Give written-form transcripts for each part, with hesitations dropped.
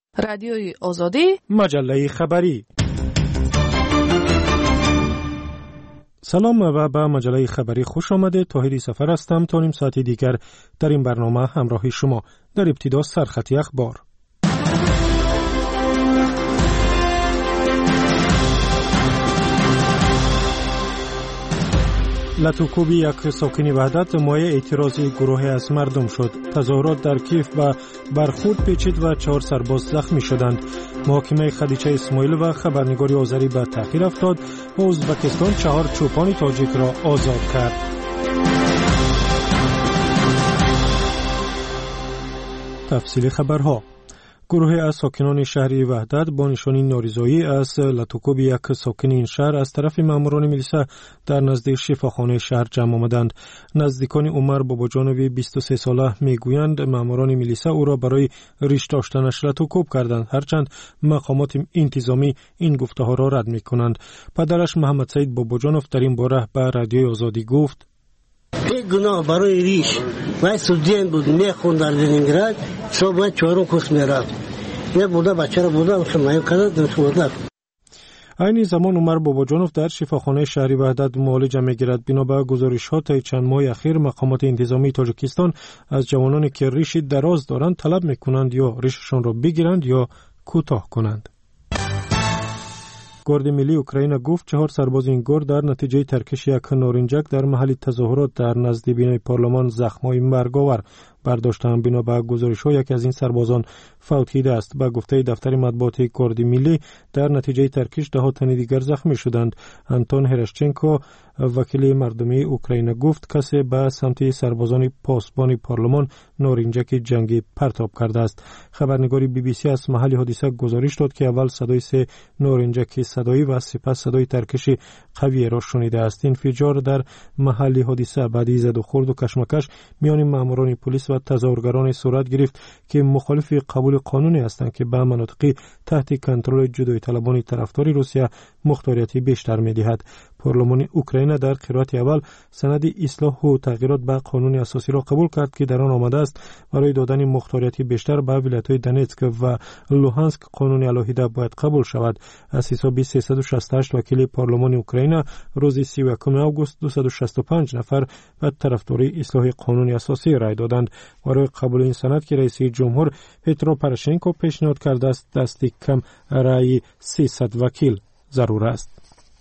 رادیوی آزادی، مجله خبری. سلام و به مجله خبری خوش آمده. طاهری سفر هستم. تا نیم ساعت دیگر در این برنامه همراه شما. در ابتدا سرخط اخبار. لاتوکوبی یک ساکن وحدت مایه اعتراضی گروهی از مردم شد. تظاهرات در کیف و برخورد پیچید و 4 سرباز زخمی شدند. محاکمه خدیجه اسماعیل و خبرنگاری آذری به تأخیر افتاد و ازبکستان 4 چوپان تاجیک را آزاد کرد. تفصیل خبرها. گروه از ساکنان شهری وحدت با نشانی نارضایی از لاتوکوب یک ساکن این شهر از طرف ماموران میلیسا در نزدیک شفاخانه شهر جمع آمدند. نزدیکان عمر باباجانوی 23 ساله میگویند ماموران میلیسا او را برای ریش داشتنش لاتوکوب کردند، هرچند مقامات انتظامی این گفته ها را رد میکنند. پدرش محمد سعید باباجانوف در این باره به رادیوی آزادی گفت: یک گناه برای ریش من استودیان بود، میخوند در لنینگراد، صبح من 4 کورس میرفت. یه بوده بچه را بوده خمایم کرده دستورده. این زمان عمر باباجانوف در شفاخانه شهری وحدت معالجه میگیرد. بنا به گزارشات طی چند ماه اخیر مقامات انتظامی تاجیکستان از جوانانی که ریش دراز دارند طلب میکنند یا ریششان را بگیرند یا کوتاه کنند. گارد ملی اوکراین گفت 4 سرباز این گارد در نتیجه ترکش یک نارنجک در محل تظاهرات در نزد بینای پارلمان زخم‌های مرگاور برداشتند. بنا به گزارش‌ها یکی از این سربازان فوت دیده است. به گفته دفتر مطبوعات گارد ملی در نتیجه ترکش 10 تن دیگر زخمی شدند. آنتون هرشچنکو وکیل مردمی اوکراین گفت کسی به سمت سربازان پاسبان پارلمان نارنجک جنگی پرتاب کرده است. خبرنگاری بی بی سی از محل حادثه گزارش داد که اول صدای 3 نارنجک صدایی و سپس صدای ترکش قوی را شنیده است. انفجار در محل حادثه بعد از زد و خورد و کشمکش میان ماموران پلیس و تظاهرگران صورت گرفت که مخالف قبول قانونی هستند که به مناطق تحت کنترل جدایی طلبان طرفدار روسیه مختاریتی بیشتر می‌دهد. پارلمان اوکراین در قرائت اول سند اصلاح و تغییرات به قانون اساسی را قبول کرد که در آن آمده است برای دادن مختاریتی بیشتر به ولایت‌های دونتسک و لوهانسک قانون علاهیده باید قبول شود. از حساب 368 وکیل پارلمان اوکراین روز 31 آگوست 265 نفر به طرفداری اصلاح قانون اساسی رای دادند. برای قبول این سند که رئیس جمهور پترو پروشنکو پیشنهاد کرده است دست کم رای 300 وکیل ضرور است.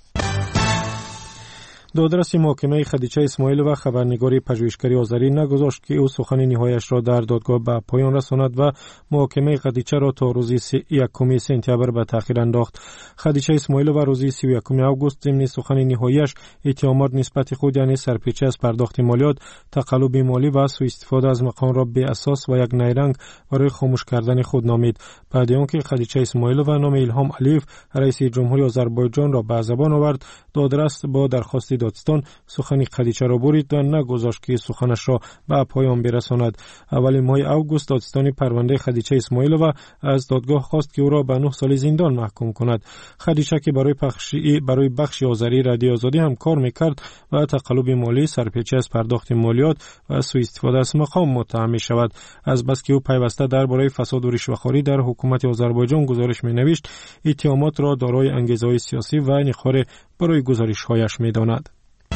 دادرس محاکمه خدیجه اسماعیل و خبرنگاری پژوهشگری آذری نگذاشت که او سخن نهاییش را در دادگاه به پایان رساند و محاکمه خدیجه را تا روز 1 سپتامبر به تأخیر انداخت. خدیجه اسماعیل و روز 31 آگوست ضمن سخن نهاییش اتهامات نسبت خود یعنی سرپیچی از پرداخت مالیات، تقلب مالی و سوء استفاده از مقام را بی اساس و یک نیرنگ برای خاموش کردن خود نامید. بعد از آنکه خدیجه اسماعیل و نام الهام علیف رئیس جمهوری آذربایجان را به زبان آورد، دادرس با درخواست دادستان سخن خدیجه را برید و نگذاشت که سخنش را به پایان برساند. اول ماه اوگوست دادستان پرونده خدیجه اسماعیل و از دادگاه خواست که او را به 9 سال زندان محکوم کند. خدیجه که برای بخش آذری رادیو آزادی هم کار میکرد و تقلب مالی، سرپیچی از پرداخت مالیات و سوء استفاده از مقام متهم می شود. از بس که او پیوسته درباره فساد و رشوه‌خواری در حکومت آذربایجان گزارش می نوشت، اتهامات را دارای انگیزه‌های سیاسی و نخاره برای گزارش‌هایش می‌داند.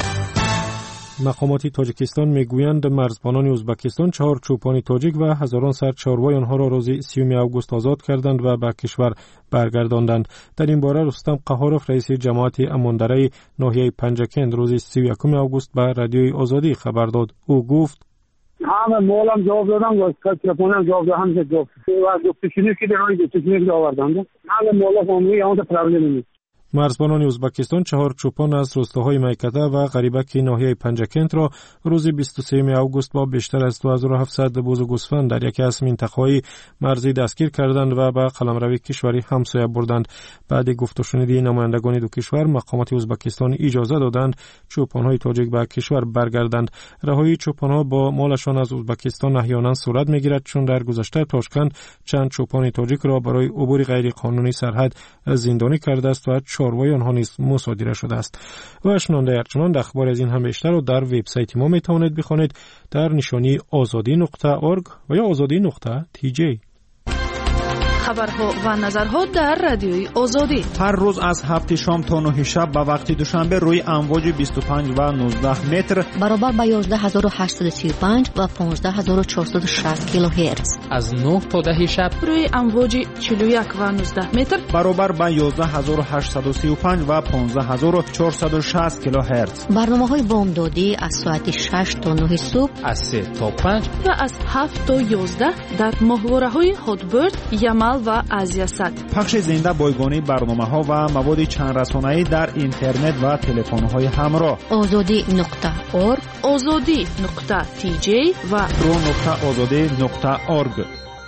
مقامات تاجیکستان میگویند مرزبانان ازبکستان 4 چوپان تاجیک و هزاران سر چاروای آنها را روز 30 آگوست آزاد کردند و به کشور برگرداندند. در این باره رستم قهاروف رئیس جماعت امانداری ناحیه پنجکند روز 31 آگوست به رادیوی آزادی خبر داد. او گفت: همه مولم جواب دادم و کترپونم جواب دادم که جواب و دکترشینی که درای دکترشینی آوردند. همه مولا فامیلی اون پرابلم نیست. مرزبانان ازبکستان 4 چوپان از روستاهای میکده و غریبک ناحیه پنجکند را روز 23 آگوست با بیشتر از 2700 بز و گوسفند در یکی از منطقه‌های مرزی دستگیر کردند و به قلمرو کشوری همسایه بردند. بعد گفت و شنیدی نمایندگان دو کشور، مقامات ازبکستان اجازه دادند چوپان‌های تاجیک به کشور برگردند. رهایی چوپان‌ها با مالشان از ازبکستان احیانا صورت می‌گیرد، چون در گذشته تاشکند چند چوپان تاجیک را برای عبور غیر قانونی سرحد زندانی کرده است و چاروای آنها نیز مصادره شده است. و شنونده ارجمند، اخبار از این هم بیشتر رو در وبسایت ما میتوانید بخوانید در نشانی azadi.org و یا azadi.tj. خبرها و نظرها در رادیوی آزادی. هر روز از 7 شام تا 9 شب به وقت دوشنبه روی امواج 25 و 19 متر برابر با 11835 و 15460 کیلوهرتز. از 9 تا 10 شب روی امواج 41 و 19 متر برابر با 11835 و 15460 کیلوهرتز. برنامه‌های بامدادی از ساعت 6 تا 9 صبح، از 3 تا 5 و از 7 تا 11 در ماهواره‌های هاتبرد، یمل و آزیاسات. پخش زنده بایگانی برنامه‌ها و مواد چند رسانه‌ای در اینترنت و تلفن‌های همراه. azadi.org، azadi.tj و pro.azadi.org.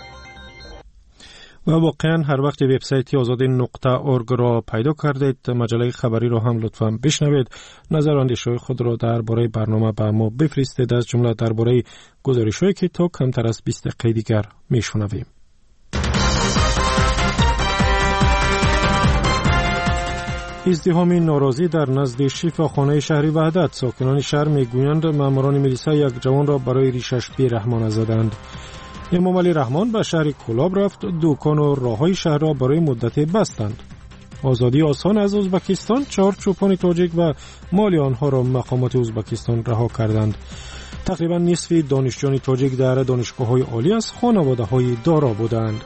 و واقعا هر وقت وبسایت azadi.org را پیدا کردید، مجله خبری را هم لطفاً بشنوید. نظر و اندیشه‌های خود را درباره برنامه به ما بفرستید، از جمله درباره گزارش‌هایی که تا کمتر از 20 دقیقه دیگر میشنویم. ازدحام ناراضی در نزد شفاخانه شهری وحدت. ساکنان شهر میگویند ماموران میلیسا یک جوان را برای ریشش بی‌رحمانه زدند. امام علی رحمان به شهر کولاب رفت، دکان و راههای شهر را برای مدتی بستند. آزادی آسان از ازبکستان، 4 چوپان تاجیک و مال آنها را مقامات ازبکستان رها کردند. تقریبا نصف دانشجویان تاجیک در دانشگاه‌های عالی از خانواده‌های دارا بودند.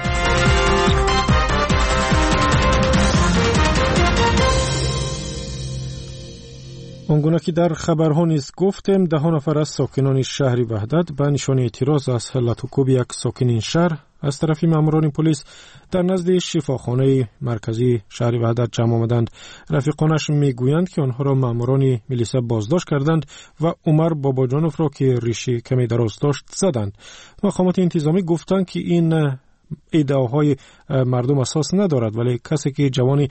آنگونه که در خبرها نیز گفتیم، 10 نفر از ساکنان شهر وحدت به نشان اعتراض از لطوکوب یک ساکن این شهر از طرف ماموران پلیس در نزد شفاخانه مرکزی شهر وحدت جمع آمدند. رفیقانش میگویند که آنها را ماموران میلیسا بازداشت کردند و عمر باباجانوف را که ریشی کمی دراز داشت زدند. مقامات انتظامی گفتند که این ادعاهای مردم اساس ندارد، ولی کسی که جوانی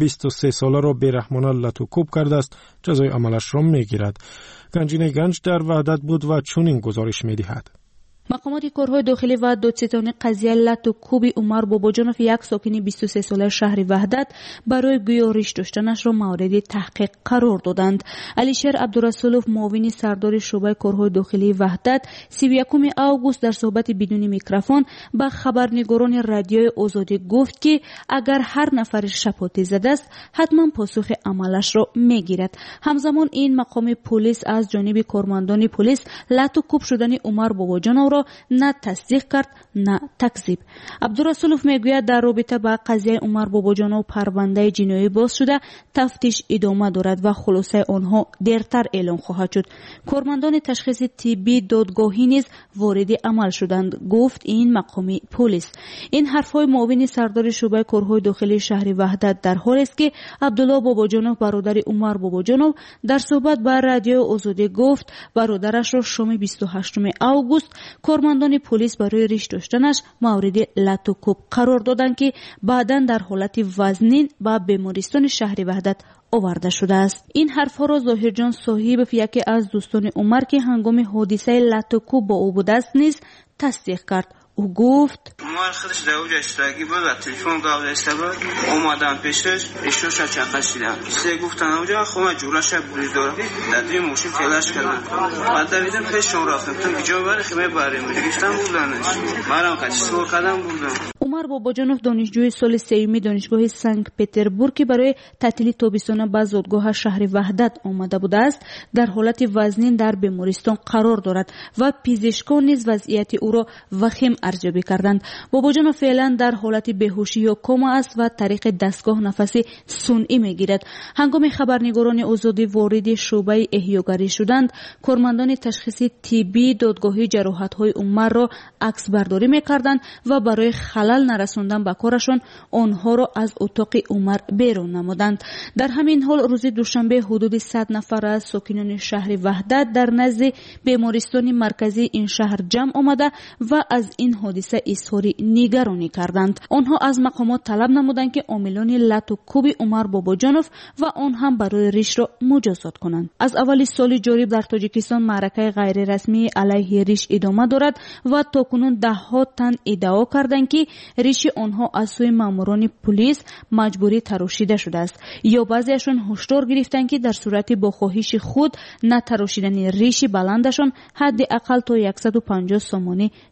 23 ساله را بی‌رحمانه لطوکوب کرده است جزای عملش را میگیرد. گنجینه گنج در وحدت بود و چنین گزارش میدهد. مقامات کارهای داخلی و دادستانی قضیه لطوکوب عمر باباجانوف، یک ساکن 23 ساله شهر وحدت، برای گویا ریش داشتنش را مورد تحقیق قرار دادند. علیشیر عبدالرسولوف، معاون سردار شعبه کارهای داخلی وحدت، 31 آگوست در صحبت بدون میکروفون با خبرنگاران رادیوی آزادی گفت که اگر هر نفر شپاتی زده است حتما پاسخ عملش را میگیرد. همزمان این مقام پلیس از جانب کارمندان پلیس لطوکوب شدن عمر باباجانوف را نه تصدیق کرد نه تکذیب. عبدالرسولوف میگوید در رابطه با قضیه عمر باباجانوف پرونده جنایی باز شده، تفتیش ادامه دارد و خلاصه آنها دیرتر اعلام خواهد شد. کارمندان تشخیص طبی دادگاهی نیز وارد عمل شدند، گفت این مقامی پلیس. این حرفهای معاون سردار شعبه کارهای داخلی شهر وحدت در حالی است که عبدالله باباجانوف، برادر عمر باباجانوف، در صحبت با رادیو آزادی گفت برادرش را شام 28 آگوست کارمندان پلیس برای ریش داشتنش مورد لطوکوب قرار دادند که بعداً در حالت وزنین به بیمارستان شهر وحدت آورده شده است. این حرفها را ظاهرجان صاحب یکی از دوستان عمر که هنگام حادثه لطوکوب با او بوده است نیز تصدیق کرد. او گفت عمر خودش در اوج اشتراکی بود و تلفن قابل استقبال اومدم پیشش اشتراش چرخشیدم. سه گفتن اونجا خودم جورش بریز دارم در دوی موشی فلاش کردم. بعد دویدم پیشم رفتم تا جا بر خیمه بریم گفتم بودنش مرام کشور قدم بودم. عمر باباجانوف دانشجوی سال سوم دانشگاه سنت پتربورگ که برای تعطیل تابستانه به زادگاه شهر وحدت آمده بوده است در حالت وزنین در بیمارستان قرار دارد و پزشکان نیز وضعیت او را وخیم ارزیابی کردند. باباجانوف فعلا در حالت بیهوشی یا کما است و طریق دستگاه نفس صنعی میگیرد. هنگام خبرنگاران آزادی وارد شعبه احیاگری شدند، کارمندان تشخیص طبی دادگاهی جراحت‌های عمر را عکس برداری میکردند و برای خلل نرساندن به کارشان آنها را از اتاق عمر بیرون نمودند. در همین حال روز دوشنبه حدود 100 نفر از ساکنان شهر وحدت در نزد بیمارستان مرکزی این شهر جمع آمده و از این حادثه اظهار نگرانی کردند. آنها از مقامات طلب نمودند که عاملان لطوکوب عمر باباجانوف و آن هم برای ریش را مجازات کنند. از اول سال جاری در تاجیکستان معرکه غیر رسمی علیه ریش ادامه دارد و تاکنون ده‌ها تن ادعا کردند که ریش آنها از سوی ماموران پلیس مجبوری تراشیده شده است یا بعضیشان هشدار گرفتند که در صورت با خواهش خود نتراشیدن ریش بلندشان حداقل تا 150 سامانه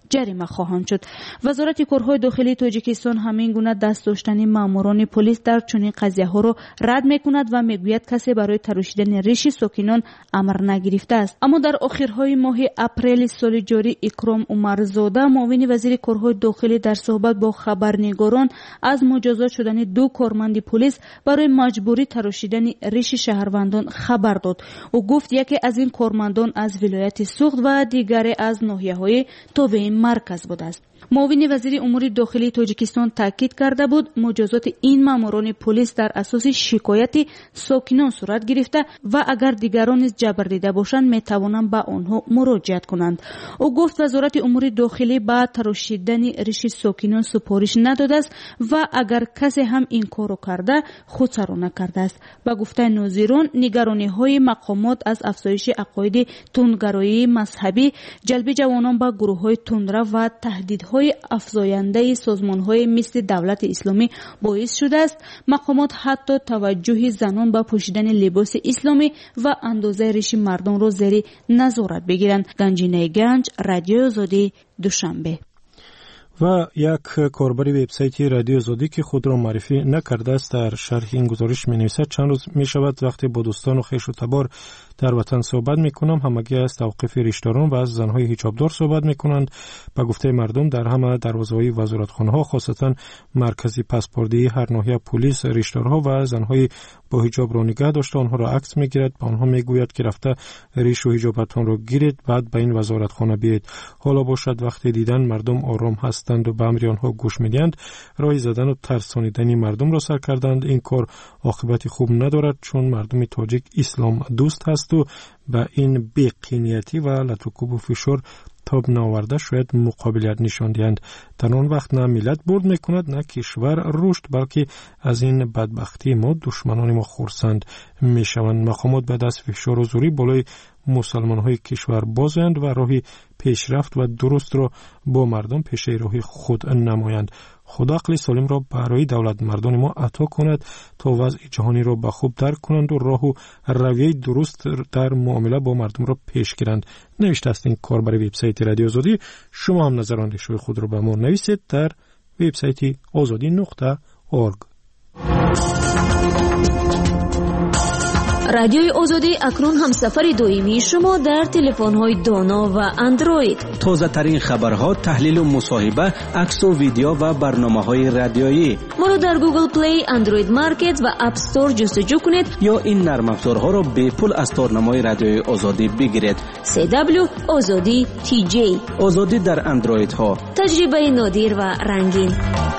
جریمه خواهند شد. وزارت کارهای داخلی تاجیکستان همین گونه دست داشتن ماموران پلیس در چنین قضیه‌ها را رد می‌کند و میگوید کسی برای تراشیدن ریش ساکنان امر نگرفته است. اما در آخرهای ماه اپریل سال جاری اکرام عمرزاده معاون وزیر کارهای داخلی در صحبت با خبرنگاران از مجازات شدن 2 کارمند پلیس برای مجبوری تراشیدن ریش شهروندان خبر داد. او گفت یکی از این کارمندان از ولایت سوخت و دیگری از ناحیه‌های تابع مرکز بوده است. معاون وزیر امور داخلی تاجیکستان تاکید کرده بود مجازات این ماموران پلیس در اساس شکایت ساکنان صورت گرفته و اگر دیگران نیز جبر دیده باشند میتوانند به آنها مراجعت کنند. او گفت وزارت امور داخلی با تراشیدن ریش ساکنان سپارش نداده است و اگر کسی هم این کارو کرده خودسرا نکرده است. با گفته ناظران نگرانی‌های مقامات از افزایش عقاید تندگرایی مذهبی، جلب جوانان به گروه‌های تندرو و تهدیدهای افزاینده سازمان‌های مثل دولت اسلامی باعث شده است مقامات حتی توجه زنان به پوشیدن لباس اسلامی و اندازه ریش مردان را زیر نظارت بگیرند. گنجینه گنج، رادیو آزادی، دوشنبه. و یک کاربر وبسایت رادیو آزادی که خود را معرفی نکرده است در شرح این گزارش می‌نویسد چند روز می‌شود وقتی با دوستان و خویش و تبار در وطن صحبت می‌کنم همگی از توقیف ریشداران و از زن‌های حجابدار صحبت می‌کنند. به گفته مردم در همه دروازه‌های وزارتخانه‌ها خاصتاً مرکزی پاسپورتی هر ناحیه پلیس ریشدارها و زن‌های با حجاب را نگاه داشته آنها را عکس می‌گیرد. به آنها می‌گوید که رفته ریش و حجابتان را گیرید بعد به این وزارتخانه بیایید. حالا باشد وقتی دیدن مردم آرام هستند و به امر آنها گوش می‌دهند رای زدن و ترسانیدن مردم را سر کردند. این کار عاقبت خوب ندارد چون مردم تاجیک اسلام دوست هست و به این بی‌قینیتی و لطوکوب و فشار تاب ناورده شاید مقابلیت نشان دهند. در آن وقت نه ملت برد میکند نه کشور رشد بلکه از این بدبختی ما دشمنان ما خرسند میشوند. مقامات بعد از فشار و زوری بالای مسلمان های کشور بازند و راهی پیشرفت و درست را با مردم پیش روی خود نمایند. خدا عقل سالم را برای دولت مردان ما عطا کند تا وضع جهانی را به خوب درک کنند و راه و رویه درست در معامله با مردم را پیش گیرند. نوشته است این کاربر وبسایت رادیو آزادی. شما هم نظر اندیشه خود را به ما نویسید در وبسایت azadi.org. رادیوی آزادی اکنون هم سفر دائمی شما در تلفن‌های دانا و اندروید. تازه ترین خبرها، تحلیل و مصاحبه، عکس و ویدیو و برنامه‌های رادیویی. ما رو در گوگل پلی، اندروید مارکت و اپ استور جستجو کنید یا این نرم افزارها را به پول از تارنمای رادیوی آزادی بگیرید. CW آزادی TJ. آزادی در اندروید ها. تجربه نادر و رنگین.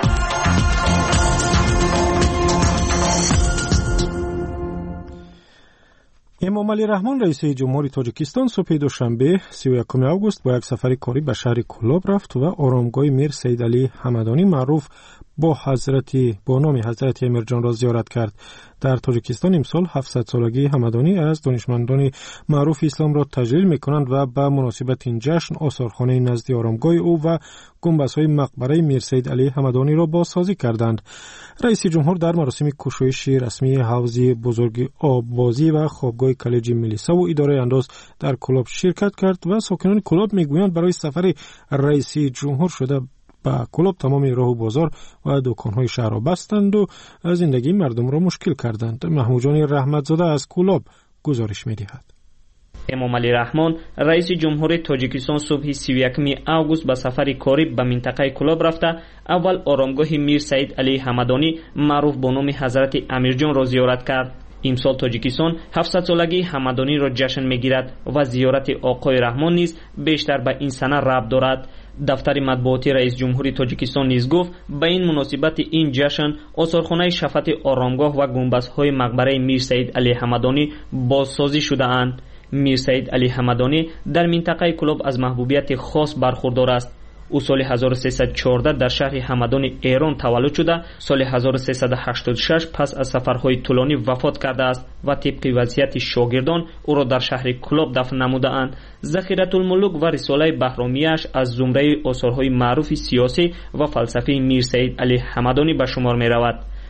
امام علی رحمان رئیس جمهوری تاجیکستان صبح دوشنبه 31 آگوست با یک سفر کاری به شهر کلاب رفت و آرامگاه میر سید علی حمدانی معروف با نام حضرت امیر جان را زیارت کرد. در تاجیکستان امسال 700 سالگی حمدانی از دانشمندان معروف اسلام را تجلیل می‌کنند و به مناسبت این جشن آثارخانه نزد آرامگاه او و گنبدهای مقبره میر سید علی حمدانی را بازسازی کردند. رئیس جمهور در مراسم گشایش رسمی حوض بزرگ آببازی و خوابگاه کالج ملیسا و اداره انداز در کلاب شرکت کرد و ساکنان کلاب می‌گویند برای سفر رئیس جمهور شده با کلاب تمام راه و بازار و دکان‌های شهر را بستند و زندگی مردم را مشکل کردند. محمود جان رحمتزاده از کلاب گزارش می‌دهد. امام علی رحمان رئیس جمهوری تاجیکستان صبح 31 آگوست به سفر کاری به منطقه کلاب رفته اول آرامگاه میر سید علی حمدانی معروف با نام حضرت امیرجان را زیارت کرد. امسال تاجیکستان 700 سالگی حمدانی را جشن می‌گیرد و زیارت آقای رحمان نیز بیشتر به این سنه ربط دارد. دفتر مطبوعاتی رئیس جمهوری تاجیکستان نیز گفت به این مناسبت این جشن آثارخانه شفت آرامگاه و گنبدهای مقبره میر سید علی حمدانی بازسازی شده اند. میر سید علی حمدانی در منطقه کلاب از محبوبیت خاص برخوردار است. او سال 1314 در شهر حمدانی ایران تولد شده، سال 1386 پس از سفرهای طولانی وفات کرده است و طبق وصیت شاگردان او را در شهر کلاب دفن نموده اند. ذخیرة الملوک و رساله بهرامیش از زمره آثارهای معروف سیاسی و فلسفی میر سید علی حمدانی به شمار می رود.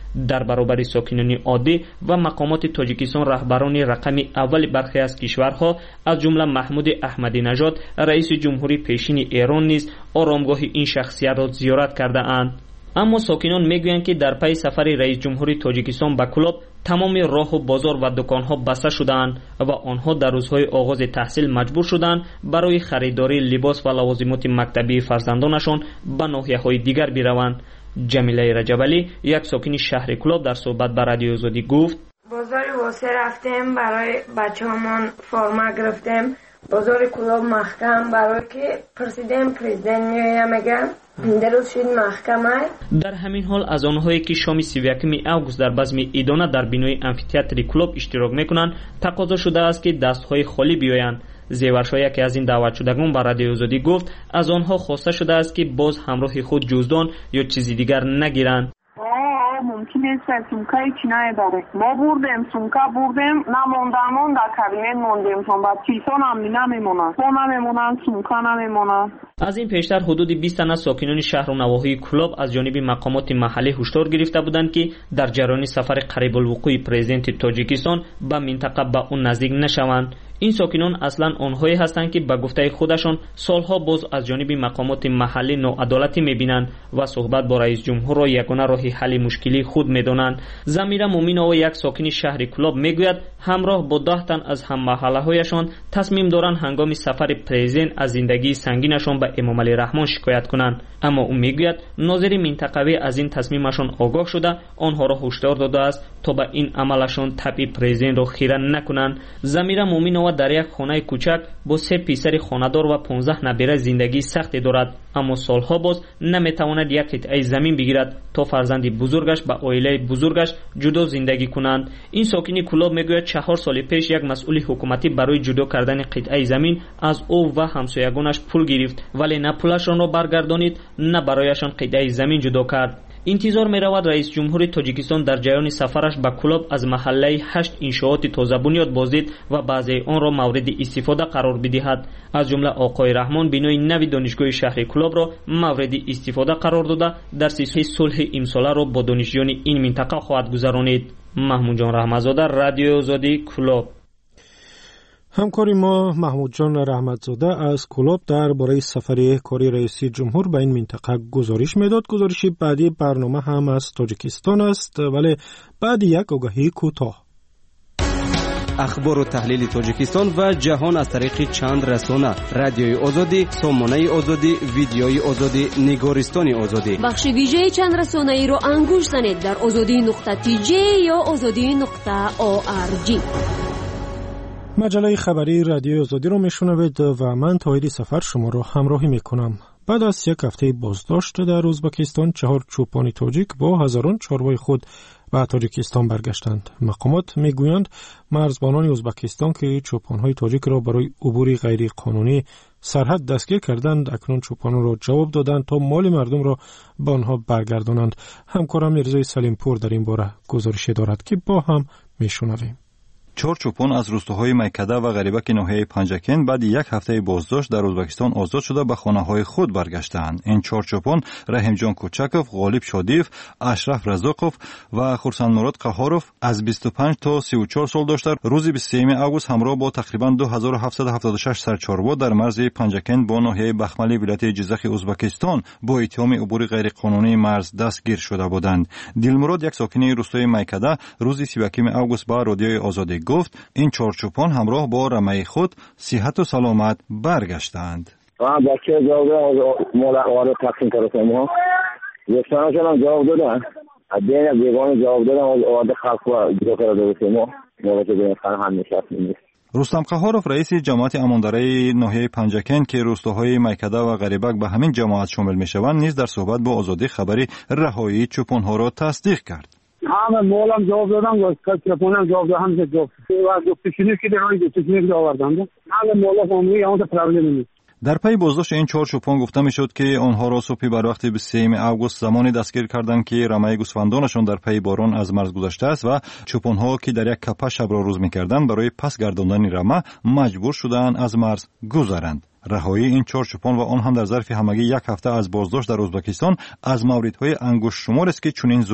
در برابر ساکنان عادی و مقامات تاجیکستان رهبران رقم اول برخی از کشورها از جمله محمود احمدی نژاد رئیس جمهوری پیشین ایران نیز آرامگاه این شخصیت را زیارت کرده اند. اما ساکنان میگویند که در پی سفر رئیس جمهوری تاجیکستان به کلوب تمام راه و بازار و دکانها بسته شدند و آنها در روزهای آغاز تحصیل مجبور شدند برای خریداری لباس و لوازمات مکتبی فرزندانشان به ناحیه‌های دیگر بروند. جمیله رجبلی یک ساکن شهر کلوب در صحبت با رادیو آزادی گفت: بازار واسه رفتیم برای بچه‌هامون فرما گرفتیم. بازار کلوب محکم برای که پرزیدنت میگه درست شد محکمه. در همین حال از آنهایی که شام 31 اوگوست در بزم ایدانه در بینای امفی‌تئاتر کلوب اشتراک میکنند تقاضا شده است که دستهای خالی بیایند. زیورشا که از این دعوت شدگان با رادیو آزادی گفت از آنها خواسته شده است که باز همراه خود جزدان یا چیزی دیگر نگیرند. ممکن است سومکای چی نبره. ما بردیم سومکا بردیم نموندمون در کابینت موندیم چون بعد چیزان هم نمیمونن. تو نمیمونن سومکا نمیمونن. از این پیشتر حدود 20 تن از ساکنان شهر و نواحی کلوب از جانب مقامات محلی هشدار گرفته بودند که در جریان سفر قریب الوقوع پرزیدنت تاجیکستان به منطقه به اون نزدیک نشوند. این ساکنان اصلا آنهایی هستند که به گفته خودشان سالها باز از جانب مقامات محلی ناعدالتی میبینند و صحبت با رئیس جمهور را یگانه راه حل مشکلی خود میدانند. زمیره مومینова یک ساکن شهر کلوب میگوید همراه با 10 تن از هم محله هایشان تصمیم دارند هنگام سفر پرزیدنت از زندگی سنگینشان به امام علی رحمان شکایت کنند. اما او میگوید ناظر منطقوی از این تصمیمشان آگاه شده آنها را هشدار داده است تا به این عملشان تبع پرزیدنت را خیره نکنند. زمیره مومینова در یک خانه کوچک با 3 پسر خانه‌دار و 15 نبیره زندگی سختی دارد اما سالها باز نمیتواند یک قطعه زمین بگیرد تا فرزند بزرگش با عائله بزرگش جدا زندگی کنند. این ساکن کلوب میگوید 4 سال پیش یک مسئول حکومتی برای جدا کردن قطعه زمین از او و همسایگانش پول گرفت ولی نه پولشان را برگردانید نه برایشان قطعه زمین جدا کرد. انتظار می رود رئیس جمهور تاجیکستان در جریان سفرش به کلوب از محله 8 انشاءات تازه بنیاد بازدید و بعضی آن را مورد استفاده قرار بدهد. از جمله آقای رحمان بنای نوی دانشگاه شهر کلوب را مورد استفاده قرار داده درس صلح امساله را با دانشجویان این منطقه خواهد گذرانید. محمود جان رحمتزاده، رادیو آزادی، کلوب. همکاری ما محمود جان رحمتزاده از کلوب درباره سفر کاری رئیس جمهور به این منطقه گزارش میداد. گزارش بعدی برنامه هم از تاجیکستان است ولی بعد یک آگاهی کوتاه. اخبار و تحلیل تاجیکستان و جهان از طریق چند رسانه: رادیوی آزادی، سامانه آزادی، ویدیوی آزادی، نگارستان آزادی. بخش ویژه چند رسانه ای را انگوش زنید در azadi.tj یا azadi.org. مجله خبری رادیو آزادی را میشنوید و من طاهری سفر شما را همراهی میکنم. بعد از یک هفته بازداشت در ازبکستان 4 چوپان تاجیک با هزاران چاروای خود به تاجیکستان برگشتند. مقامات میگویند مرزبانان ازبکستان که چوپانهای تاجیک را برای عبور غیر قانونی سرحد دستگیر کردند اکنون چوپانان را جواب دادند تا مال مردم را به آنها برگردانند. همکارم میرزای سلیمپور در این باره گزارش دارد که با هم میشنویم. 4 چوپان از روستاهای میکده و غریبک ناحیه پنجکن بعد یک هفته بازداشت در ازبکستان آزاد شده به خانه‌های خود برگشتند. این 4 چوپان رحیمجان کوچکوف، غالب شادیف، اشرف رزاقوف و خورسند مراد قهاروف از 25 تا 34 سال داشتند. روز 23 اوگوست همراه با تقریبا 2776 سرچاروا در مرز پنجکن با ناحیه بخملی ولایت جیزخ ازبکستان با اتهام عبور غیر قانونی مرز دستگیر شده بودند. دلمراد یک ساکن روستای میکده روز 31 اوگوست با رادیوی آزادی گفت این 4 چوپان همراه با رمه خود صحت و سلامت برگشتند. بچه جواب ملاقات تقسیم کردن ما دوستانشون هم جواب دادن بین بیگان جواب دادن آده خلق و جدا کرده ما موقع بین خانه هم نشستیم. رستم قهارов رئیس جماعت امانداری ناحیه پنجکن که روستاهای میکده و غریبک به همین جماعت شامل میشوند نیز در صحبت با آزادی خبری رهایی چوپانها را تصدیق کرد. همه مولم جواب دادم و چپونم جواب دادم که جواب و گفتشینی که درای گفتشینی که آوردم همه مولا فامیلی اون پرابلم نیست. در پی بازداشت این 4 چوپان گفته میشد که آنها را صبح بر وقت 23 اوگوست زمانی دستگیر کردند که رمه گوسفندانشان در پی باران از مرز گذشته است و چوپانها که در یک کپه شب را روز میکردند برای پس گرداندن رمه مجبور شدند از مرز گذرند. رهایی این 4 چوپان و آن هم در ظرف همگی یک هفته از بازداشت در ازبکستان از موردهای انگشت شمار است که چنین زود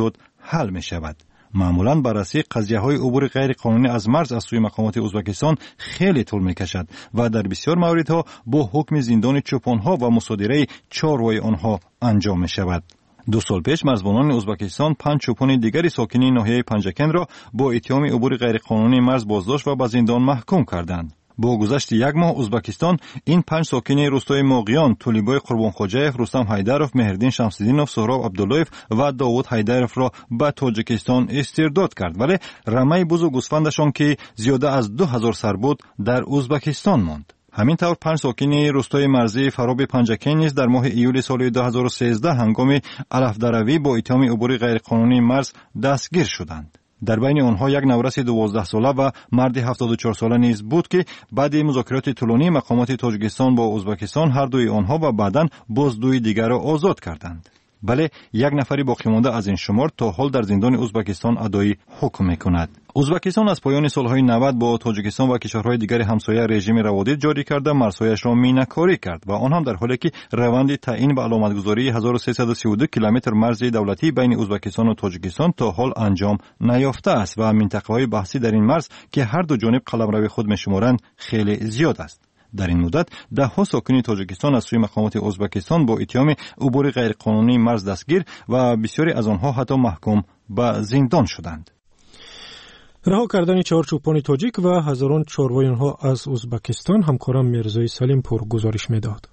حل می شود. معمولاً بررسی قضیه‌های عبور غیر قانونی از مرز از سوی مقامات ازبکستان خیلی طول می‌کشد و در بسیار مواردها با حکم زندان چوپان‌ها و مصادره چاروای آنها انجام می‌شود. 2 سال پیش مرزبانان ازبکستان 5 چوپان دیگری ساکنین ناحیه پنجکن را با اتهام عبور غیر قانونی مرز بازداشت و به زندان محکوم کردند. با گذشت 1 ماه ازبکستان این 5 ساکن روستای ماقیان، طولیبای قربانخواجاєв، رستم حیدرов، مهردین شمس‌الدینov، سهراب عبداللهیف و داوود حیدرov را به تاجیکستان استرداد کرد، ولی رمه بزرگ گوسفندشان که زیاده از 2000 سر بود در ازبکستان ماند. همین طور 5 ساکن روستای مرزی فراب پنجکن نیز در ماه ایول سال 2013 هنگام علفدروی با اتهام عبور غیر قانونی مرز دستگیر شدند. در بین آنها یک نورس 12 ساله و مرد 74 ساله نیز بود که بعد مذاکرات طولانی مقامات تاجیکستان با ازبکستان هر دوی آنها و بعداً باز 2 دیگر را آزاد کردند. بله، 1 نفر باقی مانده از این شمار تا حال در زندان ازبکستان ادای حکم می‌کند. ازبکستان از پایان سالهای 90 با تاجیکستان و کشورهای دیگر همسایه رژیم روادید جاری کرده مرزهایش را مینه‌کاری کرد و آن هم در حالی که روند تعیین و علامتگذاری 1332 کیلومتر مرز دولتی بین ازبکستان و تاجیکستان تا حال انجام نیافته است و منطقه‌های بحثی در این مرز که هر دو جانب قلمرو خود می‌شمارند خیلی زیاد است. در این مدت 10 ساکن تاجیکستان از سوی مقامات ازبکستان با اتهام عبور غیرقانونی مرز دستگیر و بسیاری از آنها حتی محکوم به زندان شدند. رها کردن 4 چوپان تاجیک و هزاران چاروای آنها از ازبکستان همکارم میرزای سلیم پور گزارش میداد.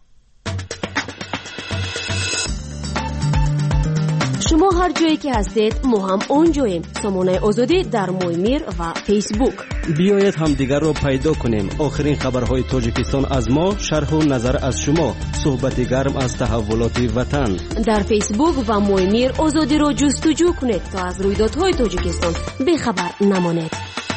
شما هر جایی که هستید ما هم اونجاییم. سامانه آزادی در مویمیر و فیسبوک. بیایید همدیگر را پیدا کنیم. آخرین خبرهای تاجیکستان از ما، شرح و نظر از شما، صحبت گرم از تحولات وطن. در فیسبوک و مویمیر آزادی را جستجو کنید تا از رویدادهای تاجیکستان بیخبر نمانید.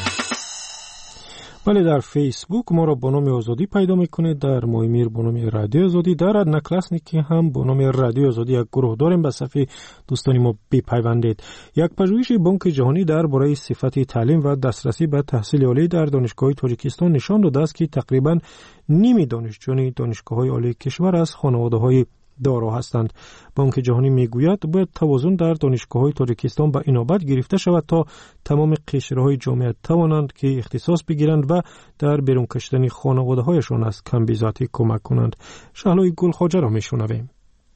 ولی در فیسبوک ما را با نام آزادی پیدا میکنید، در مویمیر با نام رادیو آزادی، در نکلاسنیکی هم با نام رادیو آزادی یک گروه داریم. به صفحه دوستانی ما بپیوندید. یک پژوهش بانک جهانی درباره صفت تعلیم و دسترسی به تحصیل عالی در دانشگاه‌های تاجیکستان نشان داده است که تقریباً نیم دانشجویان دانشگاه‌های عالی کشور از خانواده‌های دارا هستند. بانک جهانی میگوید باید توازن در دانشگاه‌های تاجیکستان به اینابت گرفته شود تا تمام قشرهای جامعه توانند که اختصاص بگیرند و در بیرون کشیدن خانواده‌هایشان از کمبیزاتی کمک کنند. شهلای گلخواجه را میشنویم.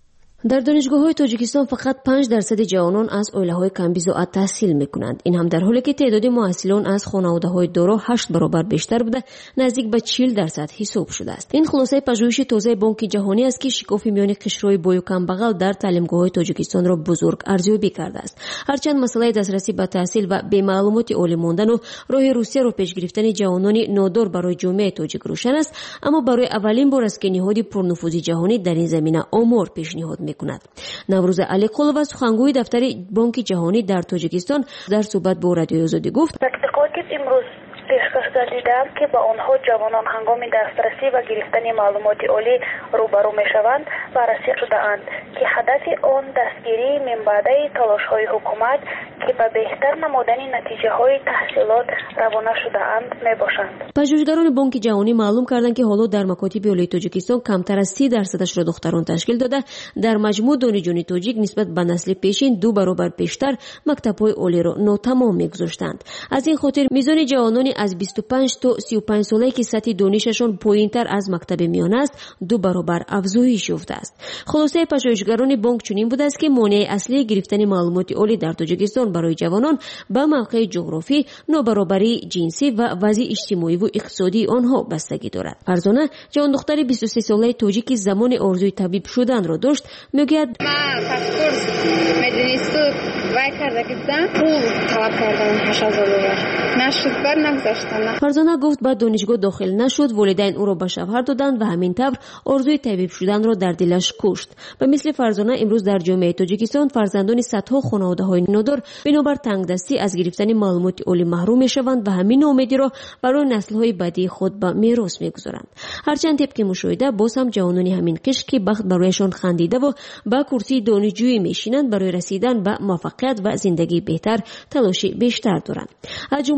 در دانشگاه‌های تاجیکستان فقط 5% جوانان از عائله‌های کمبیزاعت تحصیل می‌کنند. این هم در حالی که تعداد محصلان از خانواده‌های دارا 8 برابر بیشتر بوده، نزدیک به 40% حساب شده است. این خلاصه پژوهش تازه بانک جهانی است که شکافی میان قشرهای بای و کمبغل در تعلیمگاه‌های تاجیکستان را بزرگ ارزیابی کرده است. هرچند مسئله دسترسی به تحصیل و بی معلومات عالی ماندن و راه روسیه را پیش گرفتن جوانان نادار برای جامعه تاجیک روشن است، اما برای اولین بار است که نهاد پرنفوذ جهانی در این زمینه آمار پیشنهاد می‌کند. نوروز علیقلووا سخنگوی دفتر بانک جهانی در تاجیکستان در صحبت با رادیو آزادی گفت: امروز پیشکش دیدم که با آنها جوانان هنگام دسترسی و گرفتن معلومات عالی روبرو میشوند و رسید شده‌اند که هدف آن دستگیری منبعد تلاش‌های حکومت که به بهتر نمودن نتیجه‌های تحصیلات روانه شده‌اند میباشند. پژوهشگران بانک جهانی معلوم کردند که حالا در مکاتب عالی تاجیکستان کمتر از 30% را دختران تشکیل داده. در مجموع دانشجویان تاجیک نسبت به نسل پیشین 2 برابر بیشتر مکتب‌های عالی را ناتمام می‌گذاشتند. از این خاطر میزان جوانان از 25 تا 35 ساله که سطح دانششان پایین‌تر از مکتب میانه است 2 برابر افزایش یافته است. خلاصه پژوهشگران بانک چنین بوده است که مانع اصلی گرفتن معلومات عالی در تاجیکستان برای جوانان به موقع جغرافی، نابرابری جنسی و وضع اجتماعی و اقتصادی آنها بستگی دارد. فرزانه، جوان دختر 23 ساله تاجیکی زمان آرزوی طبیب شدن را داشت، میگوید: من پاسپورت مدرسه وای کرده بودم، پول طلب کردم 8000 دلار. نشد، بر نگذاشتم. فرزانه گفت بعد دانشگاه داخل نشد، والدین او را به شوهر دادند و همین طور آرزوی طبیب شدن را در دلش کشت. به مثل فرزانه امروز در جامعه تاجیکستان فرزندان صدها خانواده‌های نادار بنابر تنگدستی از گرفتن معلومات عالی محروم میشوند و همین امیدی را برای نسل‌های بعدی خود به میراث میگذارند. هرچند طبق مشاهده باز هم جوانان همین قشر که بخت برایشان خندیده و با کرسی دانشجویی میشینند برای رسیدن به موفقیت و زندگی بهتر تلاش بیشتر دارند. از جمله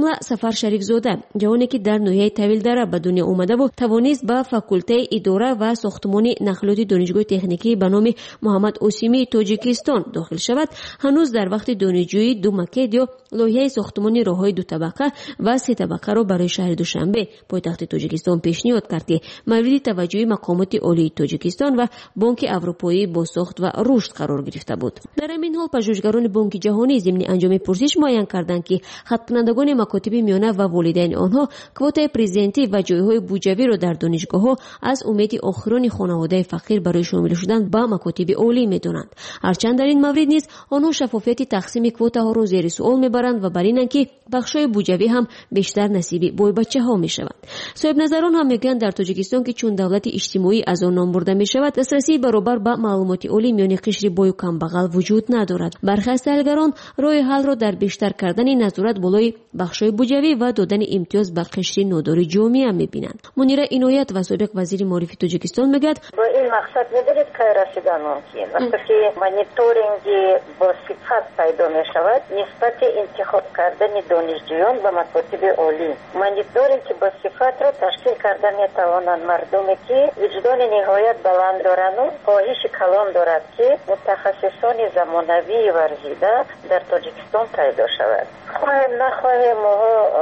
جمله سفر شریف زاده، جوانی که در ناحیه طویل‌دره به دنیا اومده و توانست به فاکولته اداره و ساختمان نقلات دانشگاه تکنیکی به نام محمد اوسیمی تاجیکستان داخل شود، هنوز در وقت دانشجویی دو مکد یا لایحه ساختمان راههای دو طبقه و سه طبقه را برای شهر دوشنبه پایتخت تاجیکستان پیشنهاد کرد که مورد توجه مقامات عالی تاجیکستان و بانک اروپایی با ساخت و رشد قرار گرفته بود. در این حال پژوهشگران بانک جهانی ضمن انجام پرسش معین کردند که خط کنندگان مکاتب میانه و والدین آنها کوتای پرزنتی و جایهای بودجوی را در دانشگاه‌ها از امید آخران خانواده فقیر برای شامل شدن با مکاتب عالی می‌دانند. هرچند در این مورد نیز آنها شفافیت تقسیم کوتاها را زیر سوال می‌برند و بر اینند که بخش‌های بودجوی هم بیشتر نصیب بوی بچه‌ها می‌شوند. صاحب نظران هم میگویند در تاجیکستان که چون دولت اجتماعی از آن نام برده می‌شود، دسترسی برابر به معلومات عالی میان قشر بای و کمبغل وجود ندارد. برخی از تحلیلگران راه حل را در بیشتر کردن نظارت بالای بخش‌های بودجوی و دادن امتیاز به قشر نادار جامعه می‌بینند. منیره عنایت و سابق وزیر معرفی تاجیکستان میگوید با این مقصد ندارید که رسیدن ممکن وقتی مانیتورینگ با صفت پیدا می‌شود نسبت انتخاب کردن دانشجویان به مکاتب عالی. مانیتورینگ که با صفت را تشکیل کردن می‌توانند مردمی که وجدان نهایت بلند دارند و خواهش کلان دارد که متخصصان زمانوی ورزیده در تاجیکستان پیدا شود. خواهیم نخواهیم ما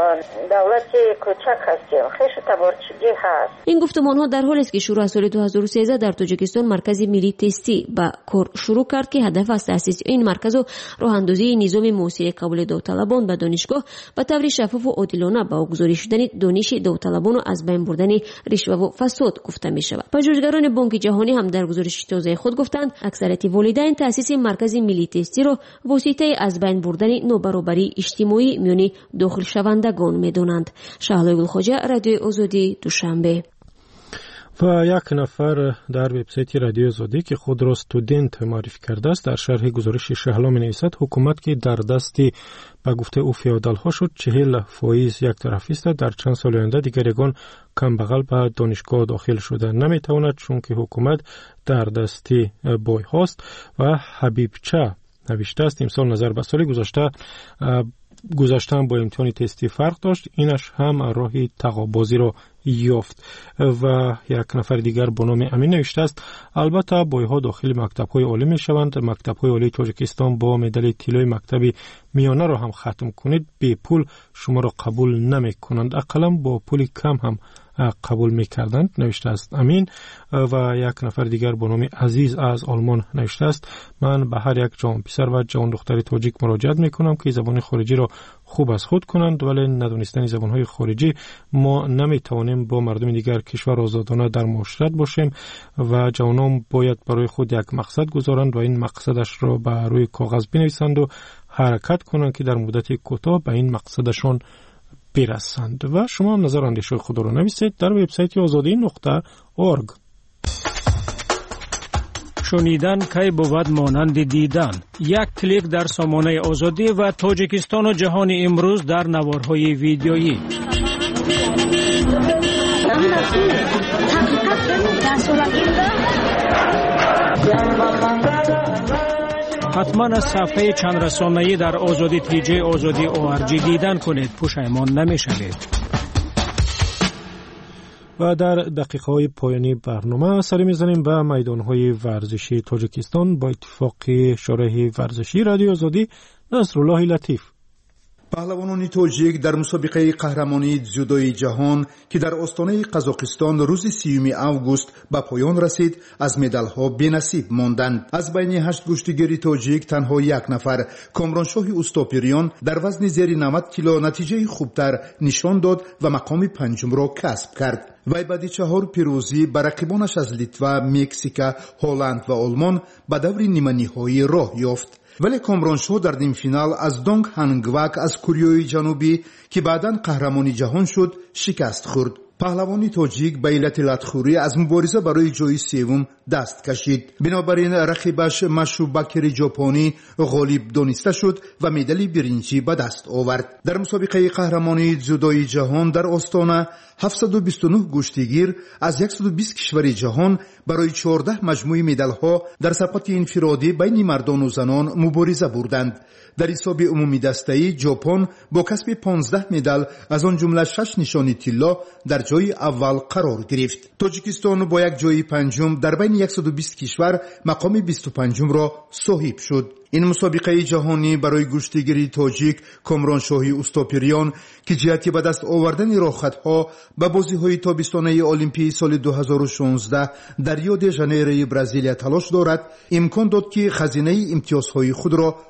دولت کوچک هستیم، خیش تبارچگی هست. این گفتمان‌ها در حالی است که شروع از سال 2013 در تاجیکستان مرکز ملی تستی به کار شروع کرد که هدف از تأسیس این مرکز و راه‌اندازی نظام موثر قبول داوطلبان به دانشگاه به طور شفاف و عادلانه با گزارش شدن دانش داوطلبان و از بین بردن رشوه و فساد گفته می شود. پژوهشگران بانک جهانی هم در گزارش تازه خود گفتند اکثریت والدین تأسیس مرکز ملی تستی را واسطه از بین بردن نابرابری اجتماعی میان داخل شوندگان می‌دانند. شهلا گلخواجه، رادیو آزادی، دوشنبه. و یک نفر در وبسایت رادیو آزادی که خود را استودنت معرفی کرده است در شرح گزارش شهلا می‌نویسد حکومت که در دستی به گفته او فئودال‌ها شد 40% یک طرفی است، در چند سال آینده دیگر یگان کمبغل به دانشگاه داخل شده نمی‌تواند چون که حکومت در دستی بای هاست. و حبیبچه نوشته است امسال نظر به سال گذشتن با امتحان تستی فرق داشت، اینش هم راهی تقابازی را یافت. و یک نفر دیگر با نام امین نوشته است البته بایها داخل مکتب‌های عالی می‌شوند، مکتب‌های عالی تاجیکستان با مدال طلای مکتب میانه را هم ختم کنید بی پول شما را قبول نمی‌کنند، اقلا با پول کم هم قبول می‌کردند نوشته است امین. و یک نفر دیگر با نام عزیز از آلمان نوشته است من به هر یک جوان پسر و جوان دختر تاجیک مراجعت می‌کنم که زبان خارجی را خوب از خود کنند، ولی ندانستن زبان‌های خارجی ما نمی‌توانیم با مردم دیگر کشور آزادانه در معاشرت باشیم و جوانان باید برای خود یک مقصد گذارند و این مقصدش را به روی کاغذ بنویسند و حرکت کنند که در مدت کوتاه به این مقصدشان برسند. و شما هم نظر اندیشه خود را نویسید در وبسایت azadi.org. شنیدن کی بود مانند دیدن. یک کلیک در سامانه آزادی و تاجیکستان و جهان امروز در نوارهای ویدیویی. حتما از صفحه چند رسانه‌ای در آزادی تیجی آزادی ORG دیدن کنید، پشیمان نمی‌شوید. و در دقیقه‌های پایانی برنامه سری می‌زنیم به میدان‌های ورزشی تاجیکستان با اتفاق شورای ورزشی رادیو آزادی. نصرالله لطیف پهلوانان تاجیک در مسابقه قهرمانی дзюдоی جهان که در آستانه قزاقستان روز 30 آگوست به پایان رسید از مدال‌ها بی‌نصیب ماندند. از بین 8 گشتیگیر تاجیک تنها یک نفر کامرانشاه اوستاپیریان در وزن زیر 90 کیلو نتیجه خوبتر نشان داد و مقام پنجم را کسب کرد. وی بعد 4 پیروزی بر رقیبانش از لیتوا، مکزیک، هلند و آلمان به دور نیمه نهایی راه یافت. ولی کامرانشاه در نیم فینال از دونگ هانگواک از کوریای جنوبی که بعداً قهرمان جهان شد شکست خورد. پهلوانی تاجیک به علت لطخوری از مبارزه برای جای سوم دست کشید. بنابراین رقیبش مشوبکر ژاپنی غالب دانسته شد و مدال برنجی به دست آورد. در مسابقه قهرمانی جودوی جهان در آستانه 729 گشتیگیر از 120 کشور جهان برای 14 مجموعه مدال ها در سبقت انفرادی بین مردان و زنان مبارزه بردند. در حساب عمومی دسته‌ای ژاپن با کسب 15 مدال از آن جمله 6 نشانی طلا در جای اول قرار گرفت. تاجیکستان با یک جای پنجم در بین 120 کشور مقام 25 را صاحب شد. این مسابقه جهانی برای گشتیگیری تاجیک کامران شاهی استاپیریان که جهتی به دست آوردن راهخطها به بازی‌های تابستانه المپیک سال 2016 در ریو دی ژانیرو برزیل تلاش دارد، امکان داد که خزینه امتیازهای خود را